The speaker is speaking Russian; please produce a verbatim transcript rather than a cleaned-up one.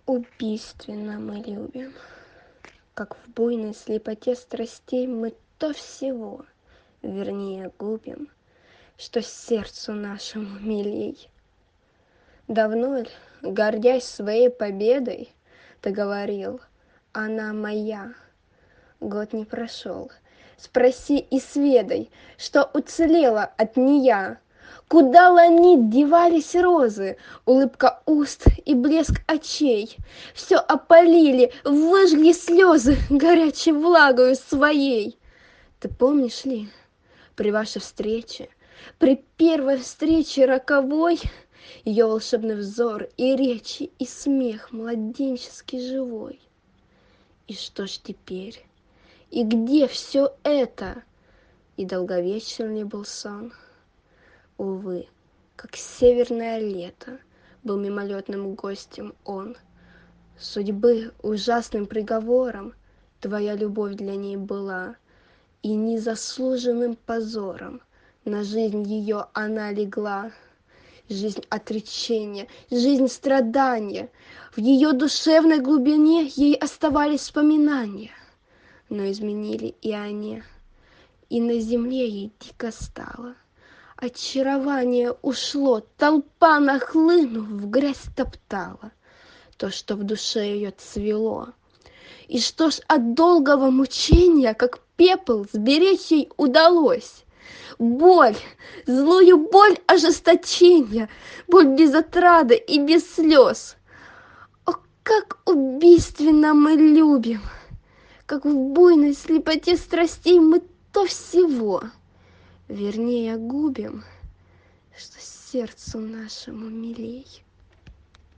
Убийственно мы любим, как в буйной слепоте страстей мы то всего, вернее, губим, что сердцу нашему милей. Давно ль, гордясь своей победой, ты говорил: она моя? Год не прошел. Спроси и сведай, что уцелело от нея. Куда ланит девались розы, улыбка уст и блеск очей? Все опалили, выжгли слезы горячей влагою своей. Ты помнишь ли, при вашей встрече, при первой встрече роковой, ее волшебный взор и речи, и смех младенческий живой? И что ж теперь? И где все это? И долговечен ли был сон? Увы, как северное лето, был мимолетным гостем он. Судьбы ужасным приговором твоя любовь для ней была, и незаслуженным позором на жизнь ее она легла. Жизнь отречения, жизнь страдания, в ее душевной глубине ей оставались вспоминания, но изменили и они, и на земле ей дико стало. Очарование ушло, толпа, нахлынув, в грязь топтала то, что в душе ее цвело. И что ж от долгого мучения, как пепел, сберечь ей удалось? Боль, злую боль ожесточения, боль без отрады и без слез. О, как убийственно мы любим, как в буйной слепоте страстей мы то всего, вернее, губим, что сердцу нашему милей.